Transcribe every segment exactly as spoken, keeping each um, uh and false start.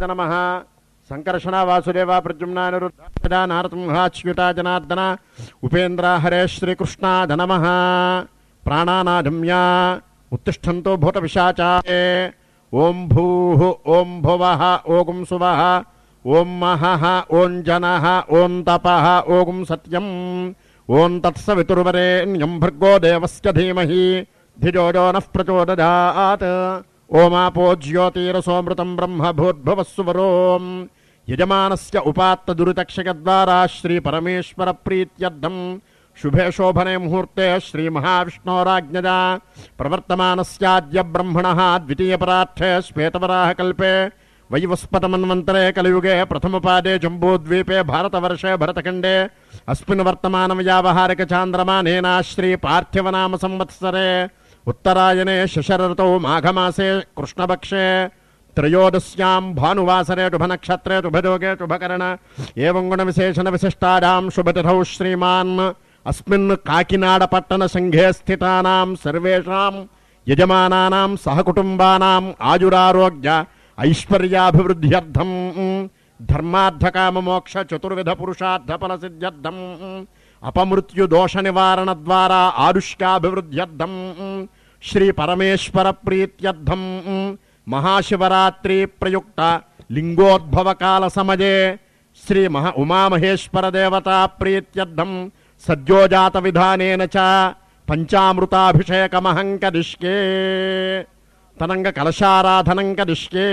నమః. సంకర్షణ వాసుదేవ ప్రద్యుమ్నానిరుద్ధ నారసింహాచ్యుత జనార్దన ఉపేంద్ర హరే శ్రీకృష్ణాయ నమః. ప్రాణానాదమ్య ఉత్తిష్టంతో భూత పిశాచాయే. ఓం భూః ఓం భువః ఓం సువః ఓం మహః ఓం జనః ఓం తపః ఓం సత్యం ఓం తత్సవితుర్వరేణ్యం భర్గో దేవస్య ధీమహి ధిజో యో నః ప్రచోదయాత్. ఓమాపో జ్యోతిరసోమృతం బ్రహ్మ భూర్భువస్సువరోం యజమానస్య ఉపాత్త దురితక్షయద్వారా శ్రీ పరమేశ్వర ప్రీత్యర్థం శుభే శోభనే ముహూర్తే శ్రీ మహావిష్ణోరాజ్ఞజా ప్రవర్తమానస్యాద్య బ్రహ్మణః ద్వితీయపరార్థే శ్వేతవరాహ కల్పే వైవస్పతమన్వంతరే కలియుగే ప్రథమపాదే జంబూద్వీపే భారతవర్షే భరతఖండే అస్మిన్ వర్తమానం వ్యావహారిక చాంద్రమానేనా శ్రీ పార్థివనామ సంవత్సరే ఉత్తరాయణే శశరఋతౌ మాఘమాసే కృష్ణపక్షే త్రయోదశ్యాం భానువాసరే శుభనక్షత్రే శుభయోగే శుభకరణ ఏవం గుణ విశేషణ విశిష్టాయాం శుభతిథౌ శ్రీమాన్ అస్మిన్ కాకినాడ పట్టణ సంఘే స్థితానాం సర్వేషాం యజమానానాం సహకుటుంబానాం ఆయురారోగ్య ఐశ్వర్యాభివృద్ధ్యర్థం ధర్మార్థకామ మోక్ష చతుర్విధ పురుషార్థ ఫల సిద్ధ్యర్థం అపమృత్యు దోష నివారణ ద్వారా ఆరుష్కాభివృద్ధ్యర్థం శ్రీ పరమేశ్వర ప్రీత్యర్థం మహాశివరాత్రి ప్రయుక్త లింగోద్భవ కాల సమయే శ్రీ మహా ఉమామహేశ్వర దేవతా ప్రీత్యర్థం సద్యోజాత విధానేన చ పంచామృతాభిషేకమహం కరిష్యే. తనంగ కలశారాధనం కరిష్యే.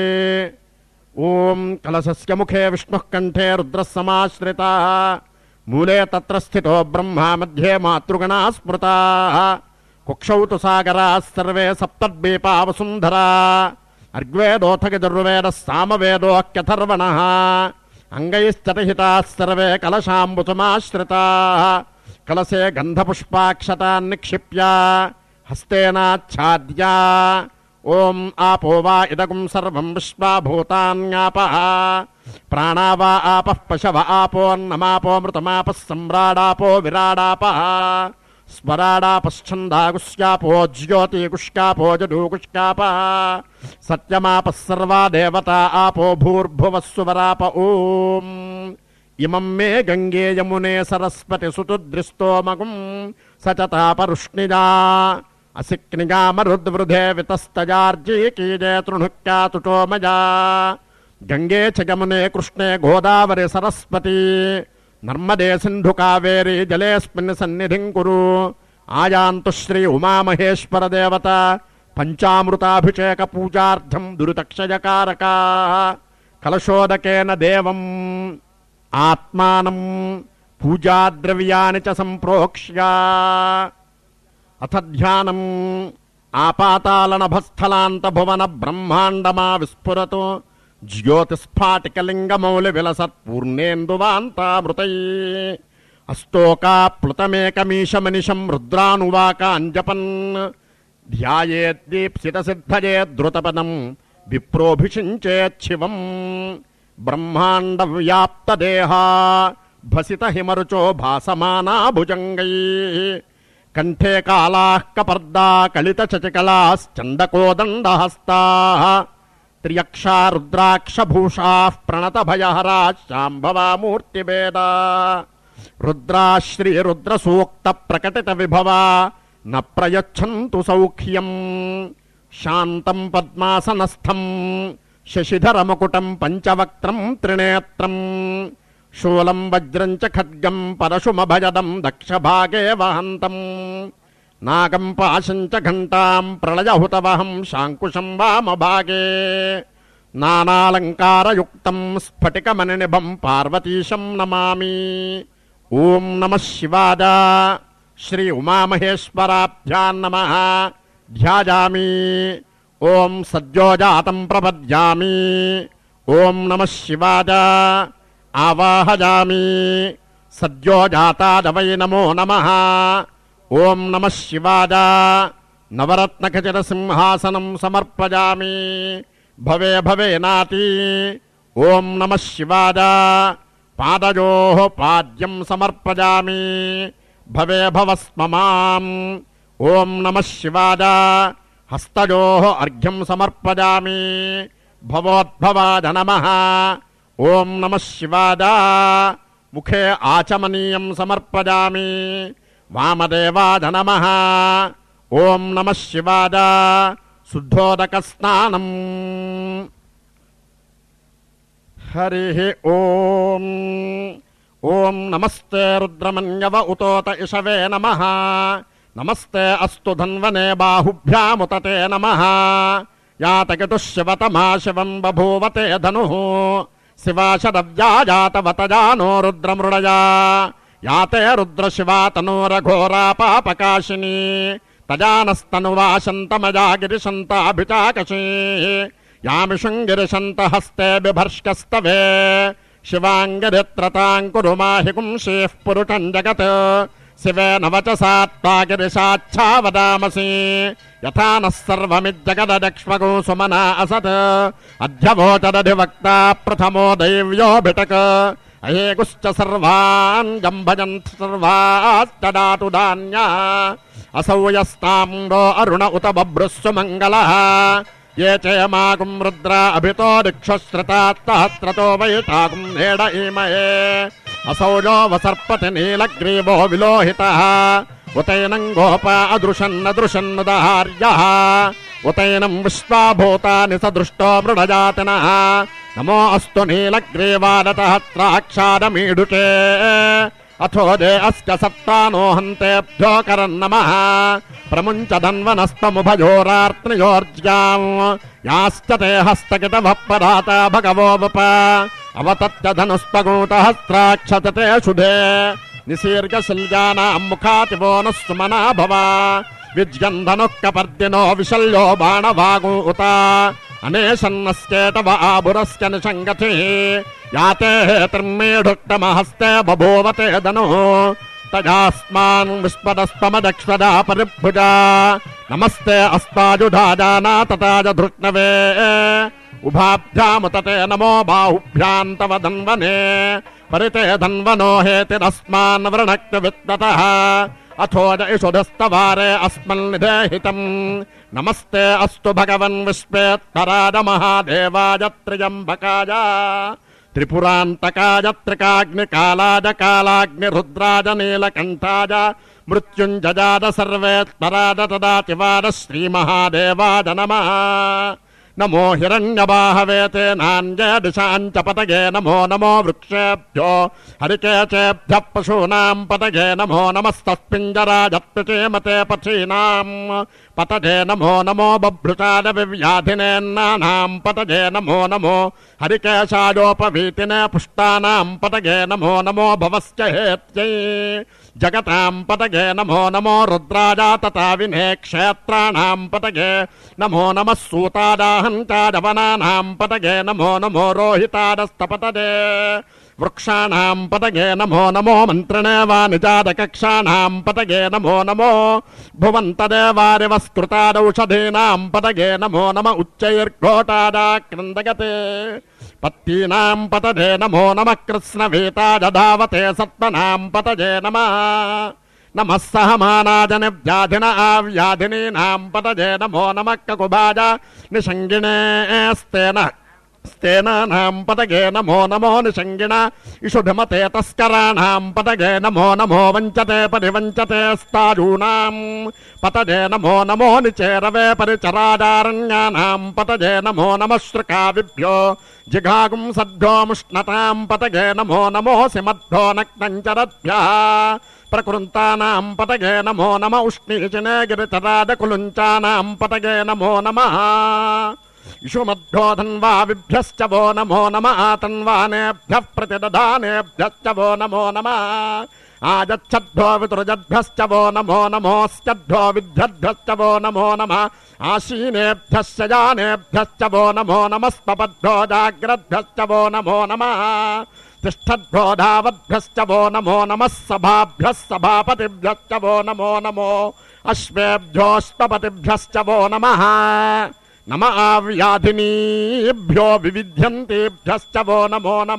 ఓం కలశస్య ముఖే విష్ణుః కంఠే రుద్రః సమాశ్రితాః మూలే తత్ర స్థితో బ్రహ్మ మధ్యే మాతృగణా స్మృతాః కుక్షౌ తు సాగరాः సర్వే సప్తద్వీపా వసుంధరా అర్గ్వేదోథ యజుర్వేదः సామవేదోऽఖ్యథర్వణः అంగైశ్చతహితాः సర్వే కలశాంబుసమాశ్రితాः కలశే గంధపుష్పాక్షతాన్ నిక్షిప్య హస్తేనాచ్ఛాద్య ఓం ఆపో వా ఇదగుం సర్వం విశ్వా భూతాన్యాపః ప్రాణా వా ఆపః పశవ ఆపోన్నమాపోమృతమాపః సమ్రాడాపో విరాడాపః స్వరాడాపశ్చందాగుష్యాపో జ్యోతిగుష్కాపో జడూగుష్కాపః సత్యమాపః సర్వా దేవతా ఆపో భూర్భువస్సువరాప. ఓం ఇమం మే గంగే యమునే సరస్వతి సుతుద్రిస్తోమగుం సచతాపరుష్ణిజా అసిక్నిగామరుద్వృధే వితస్తజార్జీకీజే తృణుక్యాతుటో మజా. గంగే చ యమునే కృష్ణే గోదావరి సరస్వతి నర్మదే సింధు కావేరీ జలేస్మిన్ సన్నిధిం కురు. ఆయాంతు శ్రీ ఉమామహేశ్వర దేవత పంచామృతాభిషేక పూజార్థం దురితక్షయకారకా కలశోదకేన దేవం ఆత్మానం పూజాద్రవ్యాని చ సంప్రోక్ష్య. అథ ధ్యానం ఆపాతాళనభస్థలాంత భువన బ్రహ్మాండమా విస్ఫురతు జ్యోతిస్ఫాటికలింగమౌళి విలసత్ పూర్ణేందువాంతామృతై అస్తోకాప్లుతమేకమీశమనిశం రుద్రానువాక అంజపన్ ధ్యాయేద్దీప్సిత సిద్ధయే ద్రుతపదం విప్రోభిషించేచ్చివం. బ్రహ్మాండ వ్యాప్త దేహా భసిత హిమరుచో భాసమానా భుజంగై కంఠే కాళాః కపర్దా కలిత చచకలాశ్చండకోదండహస్తాః త్రియక్షా రుద్రాక్షభూషాః ప్రణత భయహరా శాంభవామూర్తిభేదా. రుద్రా శ్రీ రుద్రసూక్త ప్రకటిత విభవా న ప్రయచ్చంతు సౌఖ్యం. శాంతం పద్మాసనస్థం శశిధరమకుటం పంచవక్త్రం త్రినేత్రం శూలం వజ్రం చ ఖడ్గం పరశుమభయదం దక్షభాగే వహంతం నాగం పాశం చ ఘంటాం ప్రళయహుతవహం శాంకుశం వామభాగే నానాలంకారయుక్తం స్ఫటికమణినిభం పార్వతీశం నమామి. ఓం నమః శివాయ. శ్రీ ఉమామహేశ్వరాభ్యాం నమః. ధ్యాయామి. ఓం సద్యోజాతం ప్రపద్యామి. ఓం నమః శివాయ. ఆవాహయామి. సద్యోజాతాయ వై నమో నమః. ఓం నమః శివాయ. నవరత్నఖచిత సింహాసనం సమర్పయామి. భవే భవే నాతి. ఓం నమః శివాయ. పాదయోః పాద్యం సమర్పయామి. భవే భవస్మమాం. ఓం నమః శివాయ. హస్తయోః అర్ఘ్యం సమర్పయామి. భవోద్భవాయ నమః. ఓం నమః శివాయ. ముఖే ఆచమనీయం సమర్పయామి. వామదేవాయ నమః. ఓం నమః శివాయ. శుద్ధోదక స్నానం. హరి ఓం. ఓం నమస్తే రుద్రమన్యవ ఉతోత ఇషవే నమః. నమస్తే అస్తు ధన్వనే బాహుభ్యాముతతే నమః. యాతకితు శివతమా శివం బభూవతే ధనుః. శివాశరవ్యాజాతవతజానో రుద్రమృడయా. యాతే రుద్రశివా తనూరఘోరా పాపకాశిని. తజానస్తనువాశంతమజా గిరిశంతాభిచాకశీ. యామిషుంగిరిశంత హస్తే బిభర్ష్కస్తవే. శివాంగిరిత్రతాంకురు మాహి పుంసీః పురుషం జగత్. శివేన వచసాత్వాగిరిశాచ్ఛా వదామసి. యథా నః సర్వమిజ్జగదక్ష్మగో సుమనా అసత్. అధ్యవోచదధివక్త ప్రథమో దైవ్యో భిటక్. అయేగుశ్చ సర్వాన్ జంభజంత్ సర్వాశ్చదాతు ధాన్యా. అసౌ యస్తామ్రో అరుణ ఉత బభ్రుస్సు మంగళః. ఏ చేమాగుం రుద్ర అభితో దిక్షశ్రుతాత్తహస్రతో వైతాగుం నేడ ఈమహే. అసౌజో వసర్పతి నీలగ్రీవో విలోహితః. ఉతైనం గోప అదృశన్న దృశన్నుదహార్యః. ఉతైనం విశ్వాభూతాని సదృష్టో మృడజాతినః. నమో అస్తు నీలగ్రీవాదతహస్రాక్షాదమీడుటే. అథోదే అస్య సత్తానో హంతేభ్యో కరన్నమః. ప్రముంచ ధన్వనస్తముభయోరార్త్నయోర్జ్యాం. యాశ్చ తే హస్తకితవః పదాత భగవో వప. అవతత్య ధనుస్పగూతహస్రాక్షతే శుభే. నిశీర్ఘశల్యానాం ముఖాతివో నః సుమనా భవ. విజ్యంధనుః కపర్దినో విశల్యో బాణవాగో ఉత. అనేషన్నశ్చేతవ ఆభురశ్చ నిషంగతి. యాతే హేతిర్మేఢుట్టమహస్తే బభూవతే ధనుః. తజాస్మాన్ విస్పదస్తమదక్ష్వదా పరిభుజా. నమస్తే అస్తాజుధాజానా తతాజ ధృష్ణవే. ఉభాభ్యాముతతే నమో బాహుభ్యాం తవ ధన్వనే. పరితే ధన్వనో హేతిరస్మాన్ వృణక్తి విత్తతః. అథోజ ఇషుధస్తవారే అస్మన్నిధేహితం. నమస్తే అస్తు భగవన్ విశ్వేత్తరాజ మహాదేవాయ త్ర్యంబకాయ. త్రిపురాంతకాయ త్రికాగ్నికాలాయ కాలాగ్నిరుద్రాయ నీలకంఠాయ. మృత్యుంజయాద సర్వేత్తరాద తదాతివాద శ్రీమహాదేవాయ నమః. నమో హిరణ్యబాహవేతే నాన్యే దిశాంచ పతగే. నమో నమో వృక్షేభ్యో హరికేచేభ్యః పశూనాం పతగే. నమో నమస్తస్మింజరాజత్పిచేమతే పథీనాం పతగే. నమో నమో బభ్రుచాద వివ్యాధినేన్నానాం పతగే. నమో నమో హరికేశాయోపవీతినే పుష్టానాం పతగే. నమో నమో భవశ్చ హేత్యై జగతాం పతగే. నమో నమో రుద్రాజా తథా వినే క్షేత్రాణాం పతగే. నమో నమః సూతాదాహంతాదవనానాం పతగే. నమో నమో రోహితాదస్తపతదే. వృక్షాణాం పతగే. నమో నమో మంత్రిణే వానిజాదకక్షాణాం పతగే. నమో నమో భువంతదేవారివస్కృతాదౌషధీనాం పతగే. నమో నమ ఉచ్చైర్ఘోటాదాక్రందగతే. పత్తీనాం పతజే. నమో నమః కృష్ణవేతాజధావతే సత్వనాం పతజే నమః. నమః సహమానాజన వ్యాధిన ఆవ్యాధినీనాం పతజే. నమో నమః కకుభాజ నిషంగిణే స్తేన స్తేనానాం పతగే. నమో నమో నిషంగిణ ఇషుభిమతే తస్కరాణాం పతగే. నమో నమో వంచతే పరివంచతే స్తాజూనాం పతజే. నమో నమో నిచేరవే పరిచరాదారణ్యానాం పతజే. నమో నమః శృకావిభ్యో జిఘాగుం సద్భ్యో ముష్ణతాం పతగే. నమో నమో సిమద్భ్యో నక్తంచరద్భ్యః ప్రకృంతానాం పతగే. నమో నమ ఉష్ణీచినే గిరితరాజకులుంచానాం పతగే. నమో నమః ఇషుమద్భ్యో ధన్వావిభ్యశ్చ వో నమో నమ. ఆతన్వానేభ్యః ప్రతిదధానేభ్యశ్చ వో నమో నమ. ఆజచ్చద్భ్యో వితృజద్భ్యశ్చ వో నమో నమోస్త్యద్భ్యో విద్యద్భ్యశ్చ వో నమో నమ. ఆశీనేభ్యశ్చ జానేభ్యశ్చ వో నమో నమస్తపద్భ్యో జాగ్రద్భ్యశ్చ వో నమో నమ. తిష్టద్భ్యో ధావద్భ్యశ్చ వో నమో నమః. సభాభ్యః సభాపతిభ్యశ్చ వో నమో నమో. అశ్వేభ్యోష్టపతిభ్యశ్చ వో నమః. నమ ఆవ్యాధినీభ్యో వివిధ్యంతేభ్యశ్చ వో నమో నమ.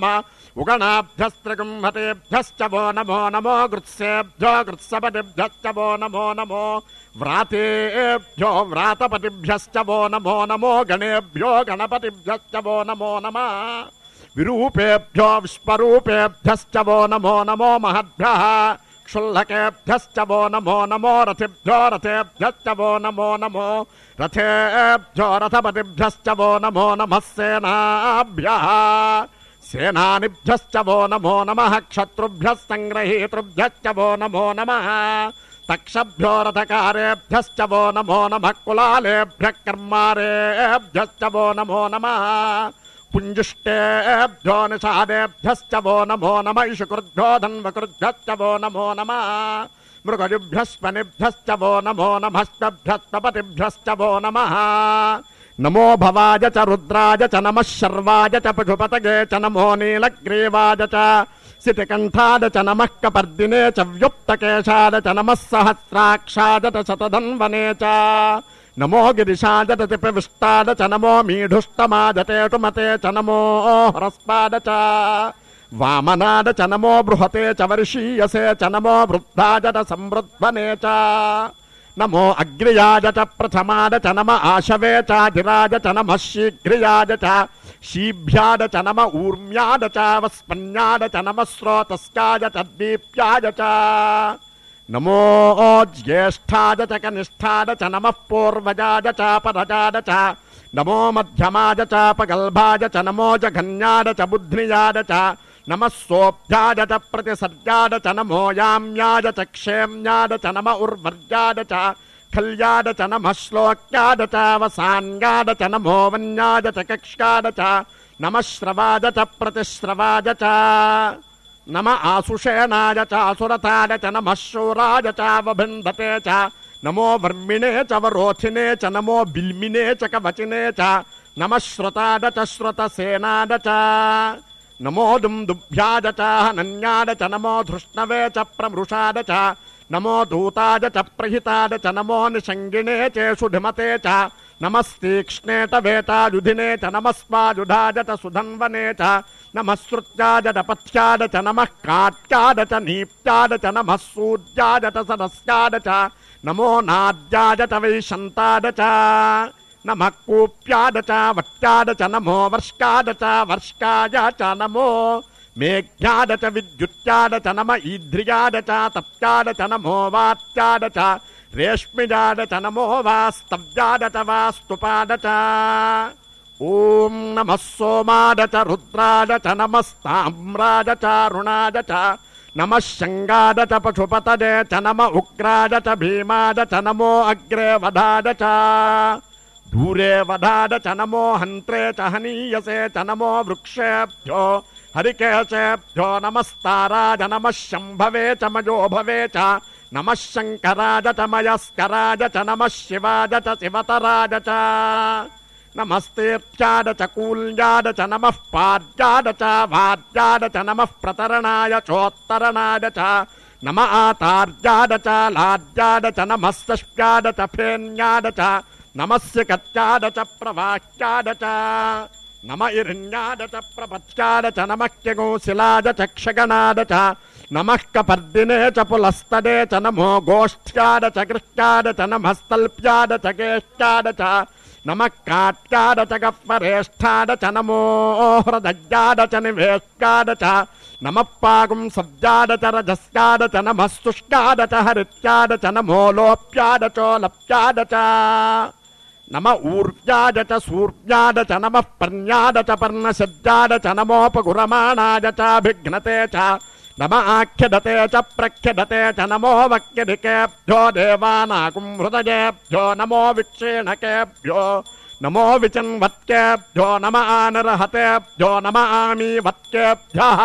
ఉగణాభ్యస్త్రగుంహతేభ్యశ్చ వో నమో నమో. గృత్సేభ్యో గృత్సపతిభ్యశ్చ వో నమో నమో. వ్రాతేభ్యో వ్రాతపతిభ్యశ్చ వో నమో నమో గణేభ్యో గణపతిభ్యశ్చ వో నమో నమః విరూపేభ్యో విశ్వరూపేభ్యశ్చ వో నమో నమో మహద్భ్యః క్షుల్లకేభ్యశ్చ వో నమో నమో రథిభ్యో రథేభ్యశ్చ వో నమో నమో రథేభ్యో రథపతిభ్యశ్చ వో నమో నమః సేనాభ్యః సేనానిభ్యశ్చ వో నమో నమః క్షత్రుభ్యః సంగ్రహీతృభ్యశ్చ వో నమో నమః తక్షభ్యో రథకారేభ్యశ్చ వో నమో నమః కులాలేభ్యః కర్మారేభ్యశ్చ వో నమో నమః పుంజుష్టేభ్యో నిషాదేభ్యశ్చ వో నమో నమః ఇషుకృభ్యో ధన్వకృభ్యశ్చ వో నమో నమః మృగజుభ్యస్పనిభ్యశ్చ వో నమో నమః వో నమః నమో భవాయ చ రుద్రాయ చ నమః శర్వాయ చ పశుపతగే చ నమో నీలగ్రీవాయ చ శితికంఠాయ చ నమః కపర్దినే చ వ్యుక్తకేశాయ చ నమః సహస్రాక్షాయ చ శతధన్వనే చ నమో గిరిశాయ చ ప్రవిష్టాయ చ నమో మీఢుష్టమాయ తేటుమతే చ నమో హ్రస్పాయ చ వామనాయ చ నమో బృహతే చ వర్షీయసే చ నమో వృద్ధాయ చ సంవృధ్వనే చ నమో అగ్ర్యాయ చ ప్రథమాయ చ నమ ఆశవే చాధిరాయ చ నమః శీఘ్ర్యాయ చ శీభ్యాయ చ నమ ఊర్మ్యాయ చ వస్పన్యాయ చ నమః స్రోతస్యాయ చ దీప్యాయ చ నమో జ్యేష్ఠాయ చ కనిష్ఠాయ చ నమః పూర్వజాయ చ పరజాయ చ నమో మధ్యమాయ చ పగల్భాయ చ నమో జఘన్యాయ చ బుద్ధ్నియాయ చ నమః సోభ్యాయ చ ప్రతిసర్యాయ చ నమో యామ్యాయ చ క్షేమ్యాయ చ నమ ఉర్వర్యాయ చ ఖల్యాయ చ నమః శ్లోక్యాయ చ వసాన్యాయ చ నమో వన్యాయ చ కక్ష్యాయ చ నమః శ్రవాయ చ ప్రతిశ్రవాయ చ నమ ఆసుషేణాయ చ సురథాయ చ నమః శూరాయ చ వభిందతే చ నమో వర్మిణే చ వరోధినే చ నమో బిల్మినే చ కవచినే చ నమః శ్రుతాయ చ శ్రుతసేనాయ చ నమో దుందుభ్యాయ చ హనన్యాయ చ నమో ధృష్ణవే చ ప్రమృషాయ చ నమో దూతాయ చ ప్రహితాయ చ నమో నిషంగిణే చేషుధిమతే చ నమస్తీక్ష్ణే వేతాయుధినే చ నమస్వాయుధాయ చ సుధన్వనే చ నమః శ్రుత్యాయ చ పథ్యాయ చ నమః కాట్యాయ చ నీప్యాయ చ నమః సూర్యాయ చ సరస్యాయ చ నమో నాద్యాయ చ వైశంతాయ చ నమః కూప్యాయ చ వట్యాయ చ నమో వర్ష్కాయ చ వర్ష్కాయ చ నమో మేఘ్యాయ చ విద్యుత్యాయ చ నమ ఈధ్రియాయ చ తప్యాయ చ నమో వాత్యాయ చ రేష్మిజాయ చ నమో వాస్తవ్యాయ చ వాస్తుపాయ చ ఓం నమః సోమాయ చ రుద్రాయ చ నమస్తామ్రాయ చ అరుణాయ చ నమః శంగాయ చ పశుపతయే చ నమ ఉగ్రాయ చ భీమాయ చ నమో అగ్రే వధాయ చ దూరే వధాయ చ నమో హంత్రే చ హనీయసే చ నమో వృక్షేభ్యో హరికేశేభ్యో నమస్తారాయ నమః శంభవే చ మయోభవే చ నమః శంకరాయ చ మయస్కరాయ చ నమః శివాయ చ శివతరాయ చ నమస్తేత్యాయ చ కూల్యాయ చ నమః పాద్యాయ చ వాద్యాయ చ నమః ప్రతరణాయ చోత్తరణాయ చ నమ ఆతార్యాయ చ లాడ్యాయ చ నమః సష్ట్యాయ చ ఫేన్యాయ చ నమస్య కత్యాయ చ ప్రవాక్యాయ చ నమ ఇరణ్యాయ చ ప్రపత్యాయ చ నమః త్యగోశిలాయ చ క్షగణాయ చ నమః కపర్దినే చ పులస్తదే చ నమో గోష్ఠ్యాయ చ కృష్ట్యాయ చ నమస్తల్ప్యాయ చ కేష్ట్యాయ చ నమః కాట్యాయ చ గహ్వరేష్ఠాయ చ నమో హృదయాయ చ నివేష్ట్యాయ చ నమః పాగుం సబ్జాయ చ రజస్యాయ చ నమః శుష్కాయ చ హరిత్యాయ చ నమో లోప్యాయ చోలప్యాయ చ నమ ఊర్వ్యాయ చ సూర్వ్యాయ చ నమః పర్ణ్యాయ చ పర్ణశబ్దాయ చ నమోపగురమాణాయ చాభిఘ్నతే చ నమ ఆఖ్యదతే చ ప్రఖ్యదతే చ నమో వక్యధికేభ్యో దేవానాకుం హృదయేభ్యో నమో విక్షేణకేభ్యో నమో విచన్వత్కేభ్యో నమ ఆనరహతేభ్యో నమ ఆమీవత్కేభ్యః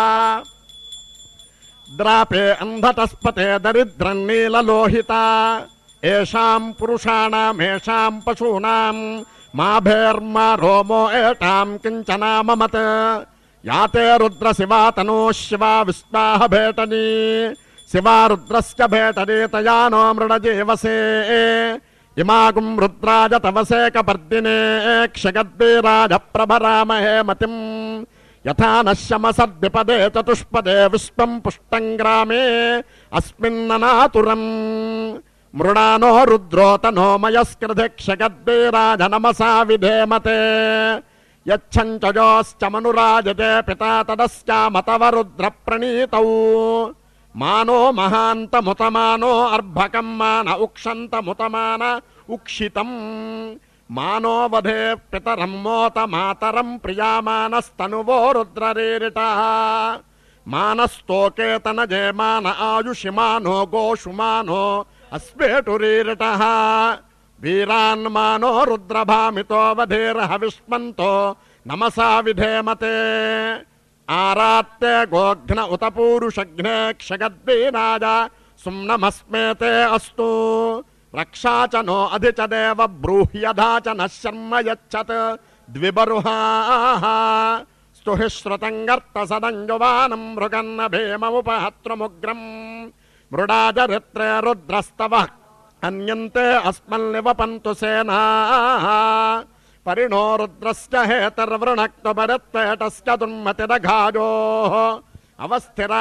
ద్రాపే అంధతస్పతే దరిద్రం నీలలోహిత ఏషాం పురుషాణామేషాం పశూనాం మాభేర్మా రోమో ఏషాం కించనా మమత్ యాతే రుద్ర శివా తనూ శివా విశ్వాహ భేటనీ శివా రుద్రస్య భేటనీ తయా నో మృడజీవసే ఇమాగుం రుద్రాజ తవసే కపర్దినే క్షగద్వీరాజ ప్రభరామహే మతిం యథా నశ్యమసద్విపదే చతుష్పదే విశ్వం పుష్టం గ్రామే అస్మిన్ననాతురం మృడానో రుద్రోతనో మయస్కృధిక్షగద్భీరాజనమసా విధేమతే యచ్చంచజోశ్చ మనురాజతే పితా తదశ్చామతవరుద్ర ప్రణీతౌ మానో మహాంతముతమానో అర్భకం మాన ఉక్షంతముతమాన ఉక్షితం మానో వధే పితరం మోత మాతరం ప్రియామానస్తనువో రుద్రరీరిటః మానస్తోకేతనజే మాన ఆయుషి మానో గోషుమానో అస్వేటురీరిటః వీరాన్మానో రుద్రభామితో వధేరః విష్మంతో నమసా విధేమతే ఆరాత్తే గోఘ్న ఉత పూరుషఘ్నే క్షగద్వీరాజ సుమ్నమస్మేతే అస్తు రక్షా చ నో అధి చ దేవ బ్రూహ్యధా చ నః శర్మ యచ్చత్ ద్విబర్హాః స్తుహి శ్రుతం గర్త సదంజువానం మృగన్న భీమముపహత్రముగ్రం మృడాజరిత్రే రుద్రస్తవ అన్యంతే అస్మన్నివపంతు సేనాః పరిణో రుద్రస్య హేతర్వృణక్తపరత్వేటస్య దుర్మతిరఘాజోః అవస్థిరా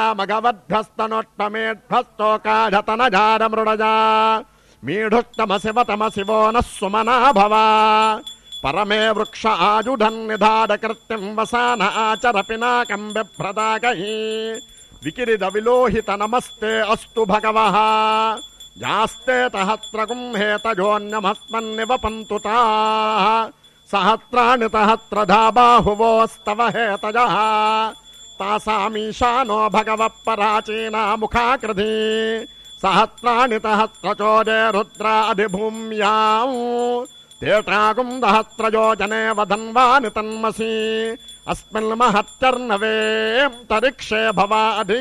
మఘవద్భస్తనోట్టమేఢ్భస్తోకాఢతనజారమృడజా మీఢుక్తమశివతమశివో నః సుమనా భవ పరమే వృక్ష ఆజుఢన్నిధాడకృత్యం వసాన ఆచర పినాకం బిభ్రదాకై వికిరిద విలోహిత నమస్తే అస్తు భగవః యాస్తే తహత్రగుం హేతజోన్యమస్మన్నివపంతు తాః సహస్రాణి తహత్రధా బాహువోస్తవ హేతజః తాసామీశానో భగవః పరాచీనా ముఖాకృధి సహస్రాణి తహత్రచోదే రుద్రాధిభూమ్యాం తేటాగుం దహత్రయోజనే వధన్వాని తన్మసి అస్మిన్ మహత్తర్నవేంతరిక్షే భవాధి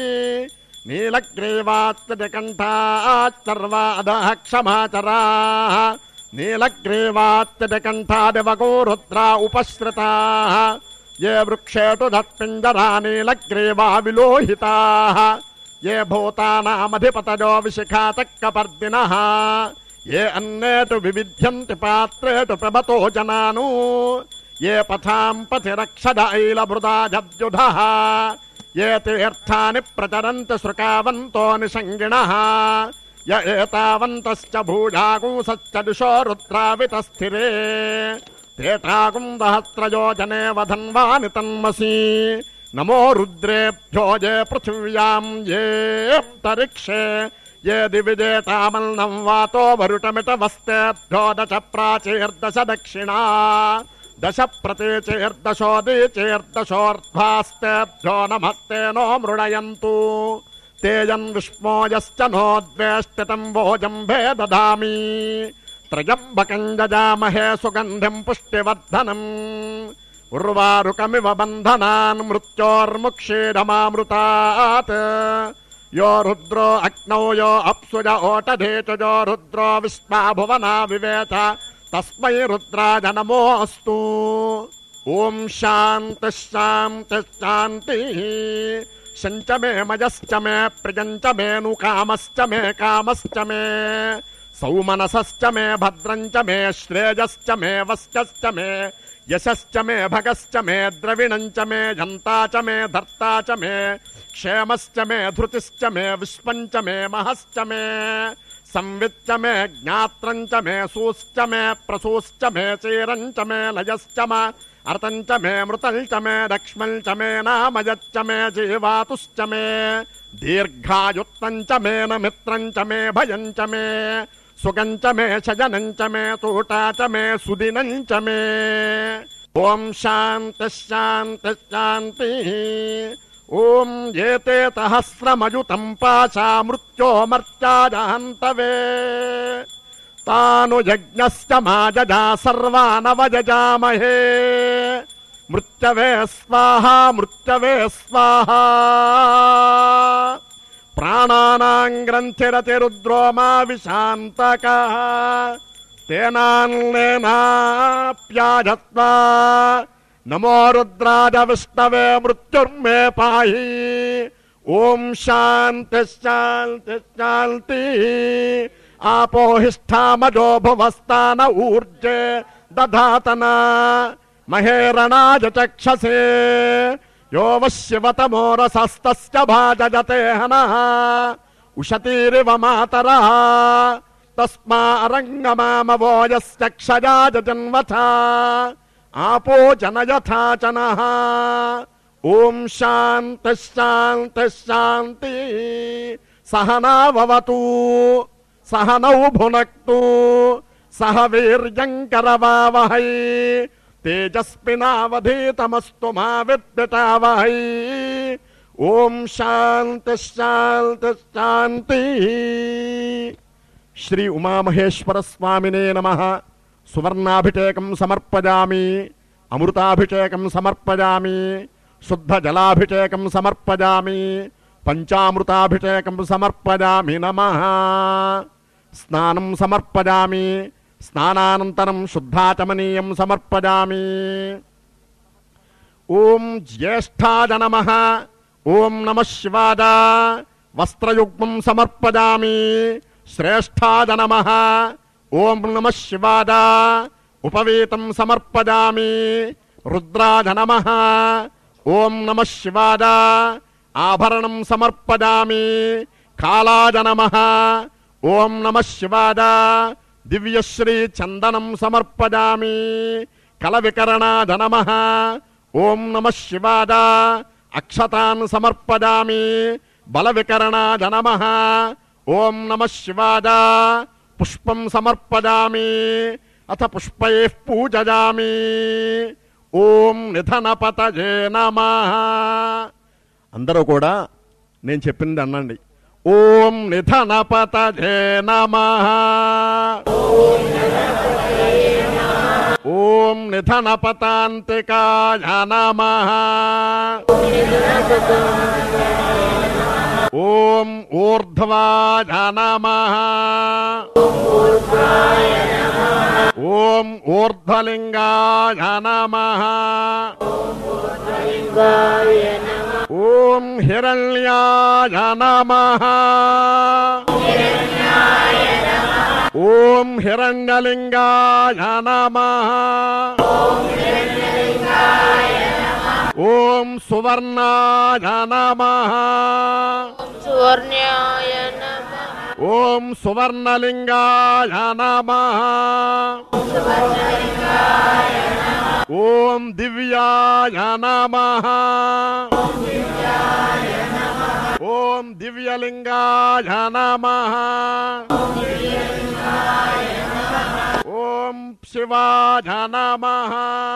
నీలగ్రీవాత్యకంఠాచర్వాదః క్షమాచరాః నీలగ్రీవాత్యకంఠాదివగో రుద్రా ఉపశ్రితాః ఏ వృక్షేతు దత్పింజరా నీలగ్రీవా విలోహితాః ఏ భూతానామధిపతజో విశిఖాతక్కపర్దినః ఏ అన్నేతు వివిధ్యంతి పాత్రేతు పిబతో జనాను ఏ పథాం పథిరక్షద ఐలభృదాజద్యుధః ఏ తీర్థాని ప్రచరంతి శృకావంతో నిషంగిణః య ఏతావంతశ్చ భూజాగుంసశ్చ దిశో రుద్రావితస్థిరే తేటాగుం దహత్రయోజనే వధన్వాని తన్మసి నమో రుద్రేభ్యో ఏ పృథివ్యాం ఏంతరిక్షే ఏ దివిజేతామల్నం వాతో వరుటమిట వస్తేభ్యో దశ ప్రాచీర్దశ దక్షిణా దశ ప్రతీచీర్దశోదీచీర్దశోర్ధ్వాస్తేభ్యో నమస్తేనో మృడయంతు తేజన్ విష్మోయశ్చ నోద్వేష్టితం భోజంభే దదామి త్రయంబకం జజామహే సుగంధిం పుష్టివర్ధనం ఉర్వారుకమివ బంధనాన్ మృత్యోర్ముక్షీరమామృతాత్ యో రుద్రో అగ్నౌ యో అప్సుజ ఓటధేచజో రుద్రో విశ్వా భువనా వివేచ తస్మై రుద్రాయ నమోऽస్తు. ఓం శాంతి శాంతి శాంతి. శంచ మే మయశ్చ మే ప్రియంచ మేను కామశ్చ మే కామశ్చ మే సౌమనసశ్చ మే భద్రంచ మే శ్రేయశ్చ మే వశ్చశ్చ మే యశశ్చ మే భగశ్చ మే ద్రవిణంచ మే జంతా చ మే ధర్తా చ మే క్షేమశ్చ మే ధృతిశ్చ మే విశ్వంచ మే మహశ్చ మే సంవిచ్చ మే జ్ఞాత్రంచ మే సూశ్చ మే ప్రసూశ్చ మే చీరంచ మే లయశ్చ మే అర్థంచ మే మృతంచ మే లక్ష్మణ్చ మే నామయశ్చ మే జీవాతుశ్చ మే దీర్ఘాయుత్తంచ మే నమిత్రంచ మే భయంచ మే సుగంచ మే శయనంచ మే తూటా చ మే సుదినంచ మే. ఓం శాంతి శాంతి శాంతి. ఓం ఏతే సహస్రమయుతం పాశా మృత్యోమర్త్యాజహంతవే తాను యజ్ఞశ్చ మాజజా సర్వానవజజామహే మృత్యవే స్వాహా మృత్యవే స్వాహా. ప్రాణానాం గ్రంథిరతిరుద్రో మా విశాంతకః తేనాన్నేనాప్యాజత్వా నమో రుద్రాజ విష్ణవే మృత్యుర్మే పాహి. ఓం శాంతి శాంతి శాంతి. ఆపోహిష్ఠామజో భువస్థాన ఊర్జే దధాతన మహేరణాజ చక్షసే యో వశివతమోరసస్తస్య భాజజతే హనః ఉషతీరివ మాతరః తస్మారంగమామవోయస్యక్షజాజన్వథ ఆపో జనయథా చనః. ఓం శాంతి శాంతి శాంతి. సహనావవతు సహనౌ భునక్తు సహ వీర్యంకరవావహై తేజస్వినావధీతమస్తు మా విద్విషావహై. ఓం శాంతి శాంతి శాంతి. శ్రీ ఉమామహేశ్వర స్వామినే నమః. సువర్ణాభిషేకం సమర్పయామి, అమృతాభిషేకం సమర్పయామి, శుద్ధ జలాభిషేకం సమర్పయామి, పంచామృతాభిషేకం సమర్పయామి నమః. స్నానం సమర్పయామి, స్నానానంతరం శుద్ధాచమనీయం సమర్పయామి. ఓం జ్యేష్ఠాయ నమః. ఓం నమః శివాయ. వస్త్రయుగ్మం సమర్పయామి. శ్రేష్ఠాయ నమః. ఓం నమః శివాయ. ఉపవీతం సమర్పయామి. రుద్రాయ నమః. ఓం నమః శివాయ. ఆభరణం సమర్పయామి. కాలాయ నమః. ఓం నమః శివాయ. దివ్యశ్రీ చందనం సమర్పయామి. కలవికరణాయ నమః. ఓం నమః శివాయ. అక్షతాన్ సమర్పయామి. బలవికరణాయ నమః. ఓం నమః శివాయ. పుష్పం సమర్పయామి. అథ పుష్పైః పూజయామి. ఓం నిధనపతయే నమః. అందరూ కూడా నేను చెప్పింది అనండి. ఓం నిధనపతయే నమః. ఓం నిధనపతాంతికాయ నమః. ఓం ఊర్ధ్వాయ నమః. ఓం ఊర్ధ్వలింగాయ నమః. ఓం హిరణ్యాయ నమః. ఓం హిరణ్యలింగాయ నమః. ఓం సువర్ణాయ నమః. ఓం సువర్ణలింగాయ నమః. ఓం దివ్యాయ నమః. ఓం దివ్యలింగాయ నమః. ఓం శివాయ నమః.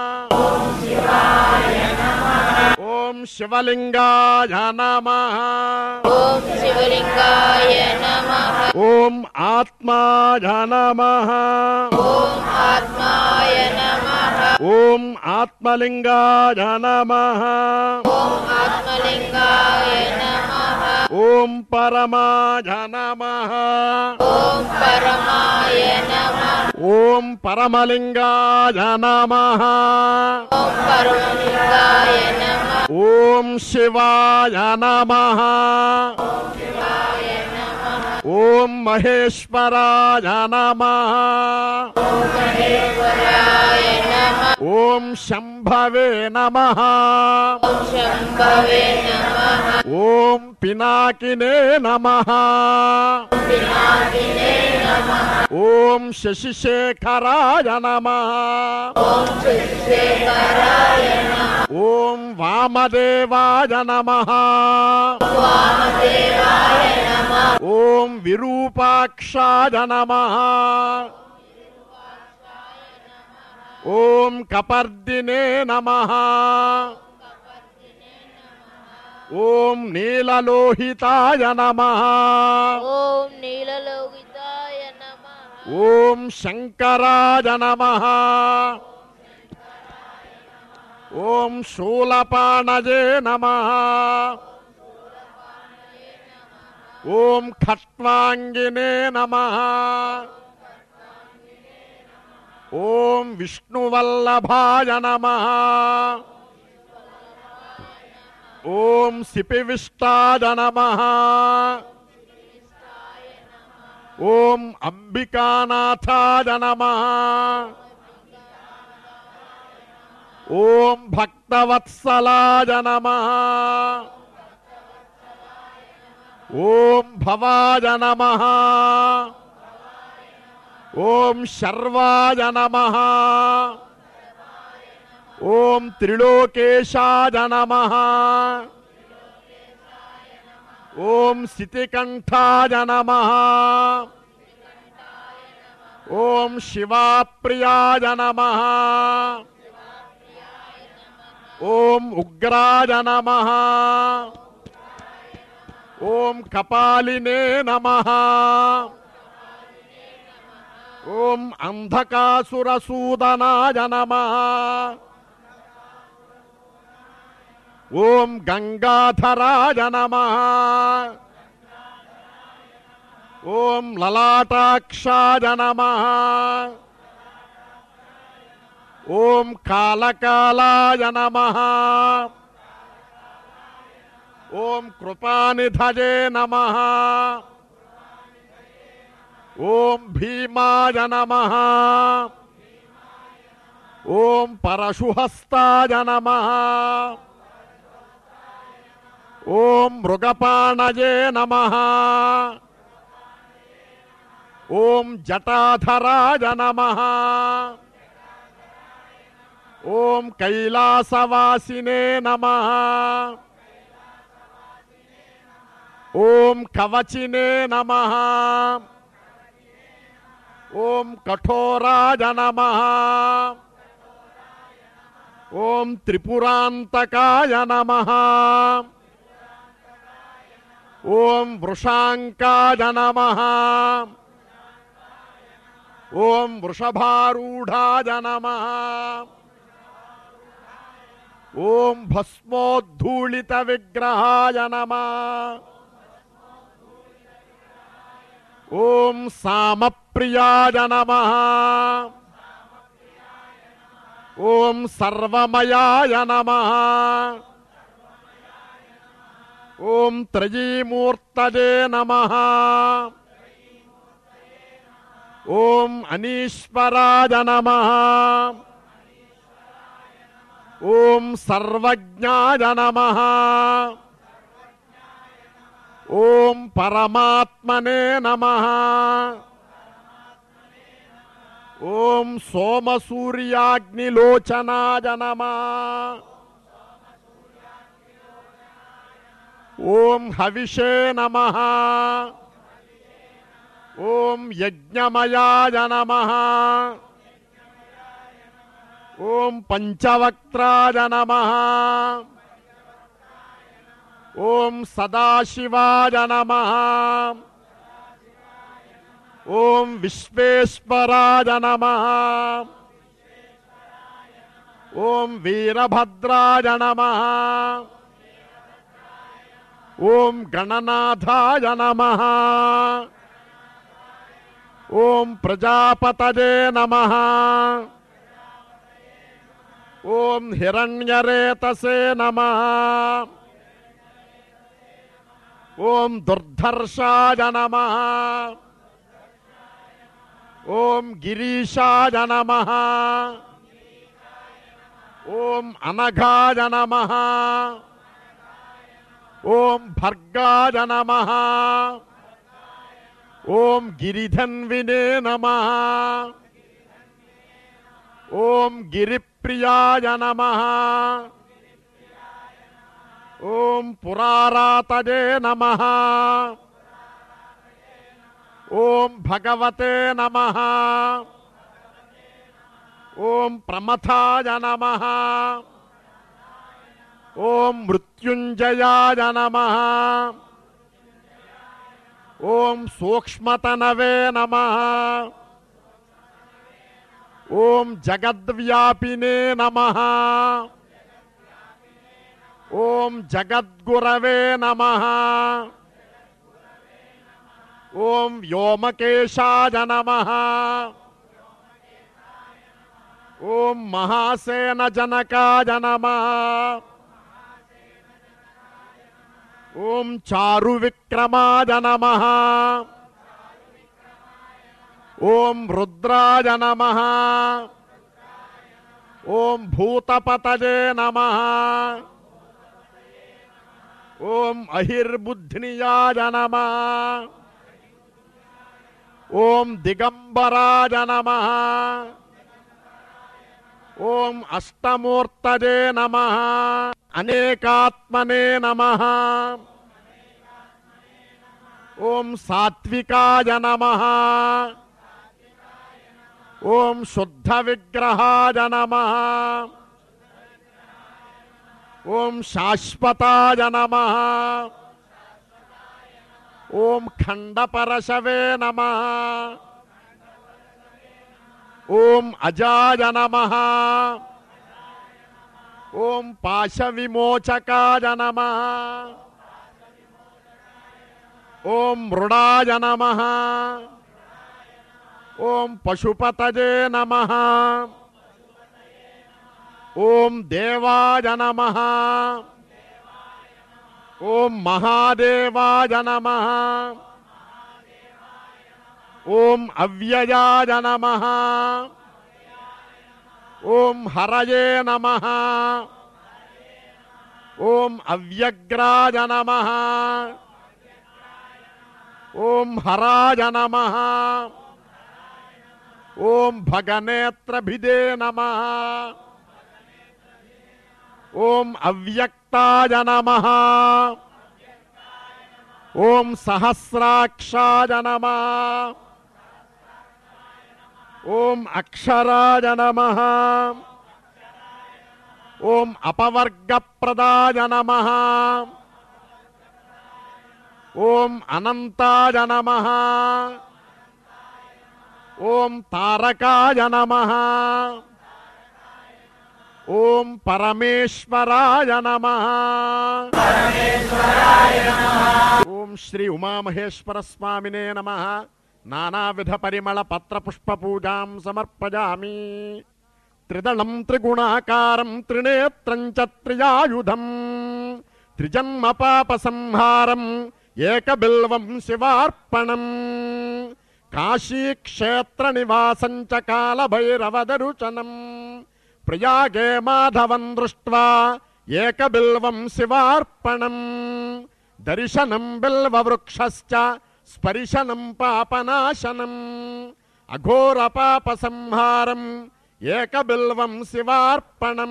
ఓం శివలింగాయ నమః. ఓం శివలింగాయ నమః. ఓం ఆత్మాయ నమః. ఓం ఆత్మాయ నమః. ఓం ఆత్మలింగాయ నమః. ఓం ఆత్మలింగాయ నమః. ఓం పరమాయ నమః. ఓం పరమాయ నమః. ఓం పరమలింగాయ నమః. ఓం పరమలింగాయ నమః. ఓం శివాయ నమః. ఓం మహేశ్వరాయ నమః. మహేశ్వరాయ నమః. ఓం శంభవే నమః. ఓం శంభవే నమః. ఓం పినాకినే నమః. పినాకినే నమః. ఓం శశిశేఖరాయ నమః. ఓం శశిశేఖరాయ నమః. ఓం వామదేవాయ నమః. వామదేవాయ నమః. ఓం విరూపాక్షాయ నమః. ఓం కపర్దినే నమః. ఓం నీలలోహితాయ నమః. ఓం నీలలోహితాయ నమః. ఓం శంకరాయ నమః. ఓం శూలపాణయే నమః. ఓం ఖట్వాంగినే నమః. ఓం విష్ణువల్లభాయ నమః. ఓం సిపివిష్టాయ నమః. ఓం అంబికానాథాయ నమః. ఓం భక్తవత్సలాయ నమః. ఓం భవాయ నమః. ఓం శర్వాయ నమః ఓం త్రిలోకేశాయ నమః ఓం శితికంఠాయ నమః ఓం శివాప్రియాయ నమః ఓం ఉగ్రాయ నమః ఓం కపాలినే నమః ఓం అంధకాసురసూదనాయ నమః ఓం గంగాధరాయ నమః ఓం లలాటాక్షాయ నమః ఓం కాలకాలాయ నమః ఓం కృపానిధయే నమః ఓం భీమాయ నమః ఓం పరశుహస్తాయ నమః ఓం మృగపాణయే నమః ఓం జటాధరాయ నమః ఓం కైలాసవాసినే నమః ఓం కవచినే నమః ఓం కఠోరాయ నమః ఓం త్రిపురాంతకాయ నమః ఓం వృషాంకాయ నమః ఓం వృషభారూఢాయ నమః ఓం భస్మోద్ధూళిత విగ్రహాయ నమః ఓం సామప్రియాయ నమః ఓం సర్వమయాయ నమః ఓం త్రయీమూర్తయే నమః ఓం అనీశ్వరాయ నమః ఓం సర్వజ్ఞాయ నమః ఓం పరమాత్మనే నమః ఓం సోమసూర్యాగ్నిలోచనాయ నమః ఓం హవిషే నమః ఓం యజ్ఞమయాయ నమః ఓం పంచవక్త్రాయ నమః ఓం సదాశివాయ నమః ఓం విశ్వేశ్వరాయ నమః ఓం వీరభద్రాయ నమః ఓం గణనాథాయ నమః ఓం ప్రజాపతయే నమః ఓం హిరణ్యరేతసే నమః ఓం దుర్ధర్షాయ నమః ఓం గిరీశాయ నమః ఓం అనఘాయ నమః ఓం భర్గాయ నమః ఓం గిరిధన్వినే నమః ఓం గిరిప్రియాయ నమః ఓం పురారాతయే నమః ఓం భగవతే నమః ఓం ప్రమథాయ నమః ఓం మృత్యుంజయాయ నమః ఓం సూక్ష్మతనవే నమః ఓం జగద్వ్యాపినే నమః ఓం జగద్గురవే నమః ఓం వ్యోమకేశాయ నమః ఓం మహాసేనజనకాయ నమః ఓం చారువిక్రమాయ నమః ఓం రుద్రాయ నమః ఓం భూతపతయే నమః ఓం అహిర్బుద్ధ్నియాయ నమః ఓం దిగంబరాయ నమః. ఓం అష్టమూర్తజే నమః. అనేకాత్మనే నమః. ఓం సాత్వికాయ నమః. ఓం శుద్ధ విగ్రహాయ నమః. ఓం శాశ్వతాయ నమః. ఓం ఖండపరశవే నమః. ఓం అజాయ నమః. ఓం పాశవిమోచకాయ నమః. ఓం మృడాయ నమః. ఓం పశుపతయే నమః. ఓం దేవాయ నమః. ఓం మహాదేవాయ నమః. ఓం అవ్యయాయ నమః. ఓం హరయే నమః. ఓం అవ్యగ్రాయ నమః. ఓం హరాయ నమః. ఓం భగనేత్రభిదే నమః. ఓం అవ్యక్తాయ నమః. ఓం సహస్రాక్షాయ నమః. ఓం అక్షరాయ నమః. ఓం అపవర్గప్రదాయ నమః. ఓం అనంతాయ నమః. ఓం తారకాయ నమః. ఓం పరమేశ్వరాయ నమః. ఓం శ్రీ ఉమామహేశ్వర స్వామినే నమః. నానావిధ పరిమళ పత్ర పుష్ప పూజాం సమర్పయామి. త్రిదళం త్రిగుణాకారం త్రినేత్రం చ త్రియాయుధం త్రిజన్మ పాప సంహారం ఏకబిల్వం శివార్పణం. కాశీక్షేత్ర నివాసం చ కాలభైరవదరుచనం ప్రయాగే మాధవం దృష్ట్వా ఏకబిల్వం శివార్పణం. దర్శనం బిల్వవృక్షశ్చ స్పర్శనం పాపనాశనం అఘోర పాప సంహారం ఏకబిల్వం శివార్పణం.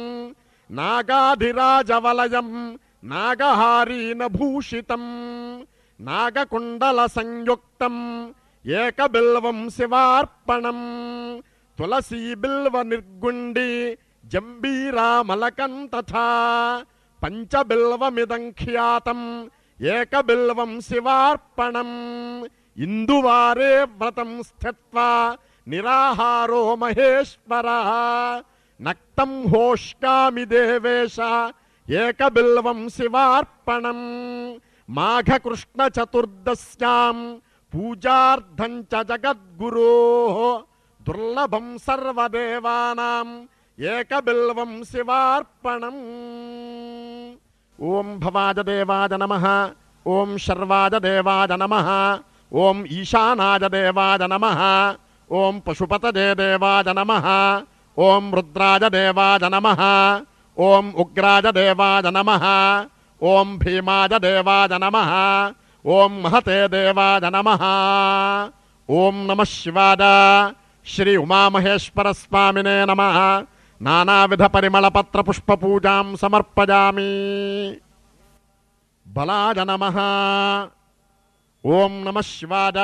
నాగాధిరాజవలయం నాగహారీన భూషితం నాగకుండల సంయుక్తం ఏకబిల్వం శివార్పణం. తులసీ బిల్వ నిర్గుండి జంబీరామలకం తథా పంచబిల్వమిదం ఖ్యాతం ఏకబిల్వం శివార్పణం. ఇందువారే వ్రతం స్థిత్వా నిరాహారో మహేశ్వరః నక్తం హోష్కామి దేవేశ ఏకబిల్వం శివార్పణం. మాఘకృష్ణ చతుర్దశ్యాం పూజార్థం చ జగద్గురోః దుర్లభం సర్వదేవానాం ఏకబిల్వం శివార్పణం. ఓం భవాజ దేవాజ నమః. ఓం శర్వాజ దేవాజ నమః. ఓం ఈశానాజ దేవాజ నమః. ఓం పశుపతజే దేవాజ నమః. ఓం రుద్రాజ దేవాజ నమః. ఓం ఉగ్రాజ దేవాజ నమః. ఓం భీమాజ దేవాజ నమః. ఓం మహతే దేవాజ నమః. ఓం నమః శివాయ. శ్రీ ఉమామహేశ్వర స్వామినే నమః. నానావిధ పరిమళ పత్ర పుష్ప పూజాం సమర్పయామి. బలాయ నమః. ఓం నమః శివాయ.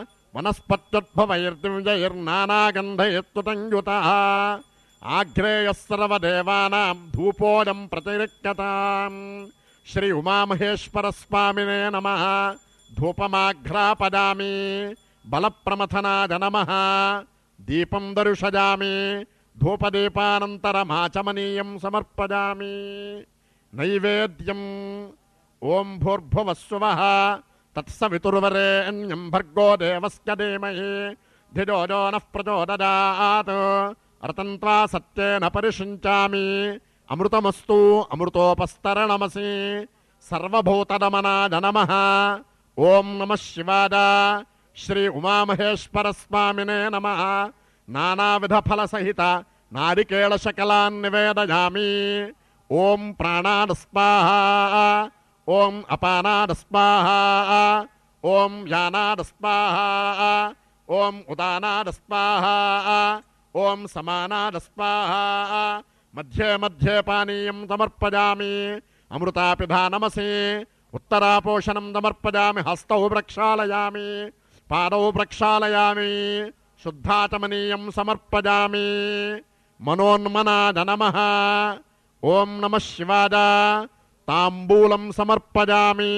వనస్పత్యుద్భవైర్దివ్యైర్నానాగంధైస్తుతంయుతః ఆగ్రేయః సర్వదేవానాం ధూపోయం ప్రతిరిక్యతాం. శ్రీ ఉమామహేశ్వర స్వామినే నమః. ధూపమాఘ్రాపయామి. బలప్రమథనాయ నమః. దీపం దర్శయామి. ధూపదీపానంతరమాచమనీయం సమర్పయామి. నైవేద్యం ఓం భూర్భువస్సువః తత్సవితుర్వరేణ్యం భర్గో దేవస్య ధీమహి ధిజో యో నః ప్రచోదయాత్. అర్తంత్వా సత్యేన పరిషించామి. అమృతమస్తు అమృతోపస్తరణమసి. సర్వభూతదమనాయ నమః. ఓం నమః శివాయ. శ్రీ ఉమామహేశ్వర స్వామినే నమః. నానావిధ ఫలసహిత నారికేళ శకలాన్ నివేదయామి. ఓం ప్రాణాద స్వాహా. ఓం అపానాద స్వాహా. ఓం యానాద స్వాహ, ఓం ఉదానాద స్వాహ, ఓం సమానాద స్వాహ. మధ్యే మధ్యే పానీయం సమర్పయామి, అమృతాపిధానమసి. ఉత్తరాపోషణం సమర్పయామి, హస్తౌ ప్రక్షాళయామి, పాదౌ ప్రక్షాళయామి, శుద్ధాచమనీయం సమర్పయామి. మనోన్మనాద నమః. ఓం నమః శివాయ. తాంబూలం సమర్పయామి.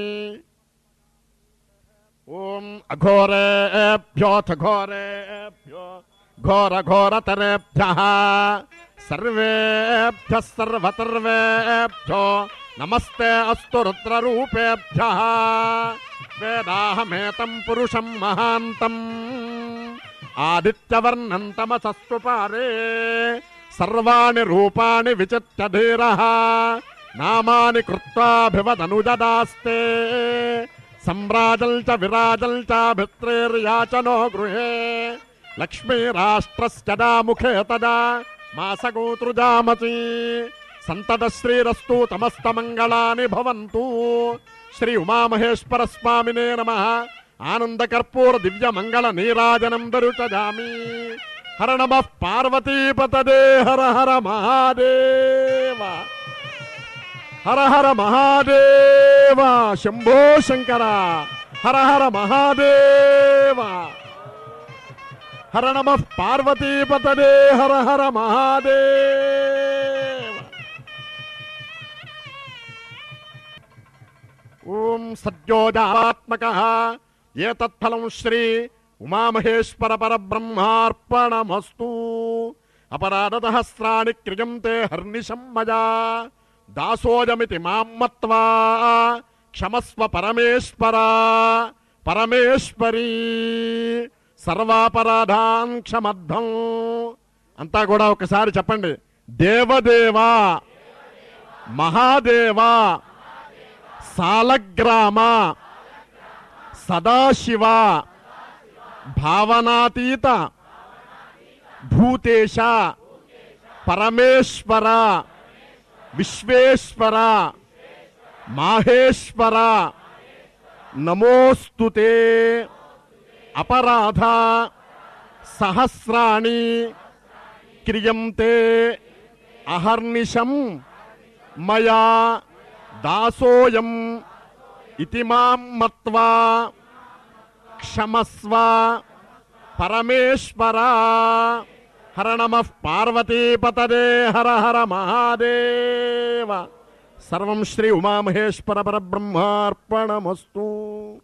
ఓం అఘోరేభ్యోథ ఘోరేభ్యో ఘోర ఘోరతరేభ్యః సర్వేభ్యః సర్వతర్వేభ్యో నమస్తే అస్తు రుద్రరూపేభ్యః. వేదాహమేతం పురుషం మహాంతం ఆదిత్యవర్ణం తమసస్తు పారే. సర్వాణి రూపాణి విచిత్య ధీరః నామాని కృత్వాభివదనుజదాస్తే. సంరాజల్ చ విరాజల్ చ భిత్రేర్యాచనో గృహే. లక్ష్మీరాష్ట్రస్య ముఖే తదా మాసగోతృజామతి. సంతత శ్రీరస్తు తమస్తమంగళాని భవంతు. శ్రీ ఉమామహేశ్వర స్వామినే నమః. ఆనందకర్పూర దివ్య మంగళ నీరాజనం దరుచజామి. హర నమః పార్వతీపతదే. హర హర మహాదేవ. హర హర మహాదేవ. శంభో శంకర. హర హర మహాదేవ. హర నమః పార్వతీపతదే. హర హర మహాదేవ. ఓం సద్యోజాత్మకః ఏతత్ఫలం శ్రీ ఉమామహేశ్వర పరబ్రహ్మార్పణమస్తు. అపరాధసహస్రాణి క్రియంతే హర్నిశం మయా. దాసోజమితి మాం మత్వా క్షమస్వ పరమేశ్వర. పరమేశ్వరీ సర్వాపరాధాన్ క్షమద్ధం. అంతా కూడా ఒకసారి చెప్పండి. దేవదేవా మహాదేవా సాలగ్రామ సదాశివ భావనాతీత భూతేశ పరమేశ్వర విశ్వేశ్వర మాహేశ్వర నమోస్తుతే. అపరాధ సహస్రాణి క్రియంతే అహర్నిశం మయా. దాసోయం ఇతి మాం మత్వా క్షమస్వ పరమేశ్వర. హర నమః పార్వతీపతదే. హర హర మహాదేవ. సర్వం శ్రీ ఉమామహేశ్వర పరబ్రహ్మార్పణమస్తు.